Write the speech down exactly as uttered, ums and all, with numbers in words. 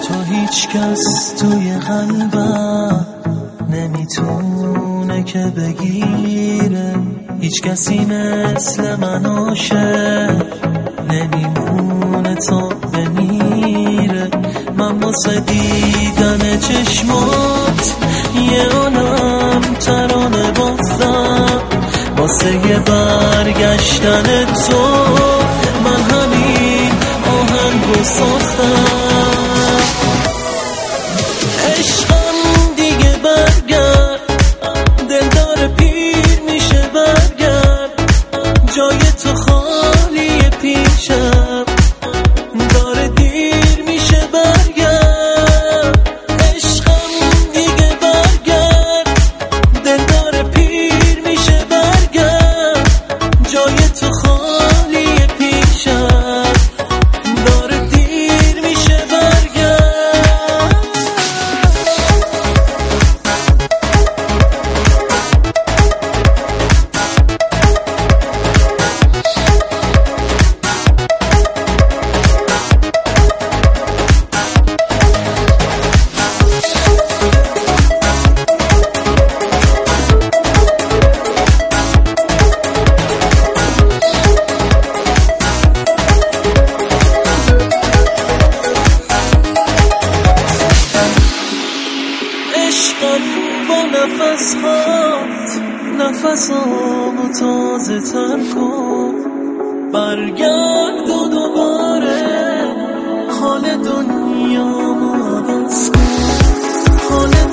تو هیچ کس توی قلبم نمیتونه که بگیره، هیچ کسی مثل من عاشق نمیمونه تا بمیره. من واسه دیدن چشمات یه عالم ترانه بافتم، واسه یه برگشتن تو من همین آهنگو ساختم. عشقم دیگه برگرد، دلدار پیر میشه برگرد، جای تو خالی پیشم داره دیر میشه برگرد. عشقم دیگه برگرد، دلدار پیر میشه برگرد، جای تو خالی پیشم داره دیر میشه برگرد. عشقم با نفس هات نفسامو تازه تر کن، برگرد و دوباره حال دنیامو عوض کن. حال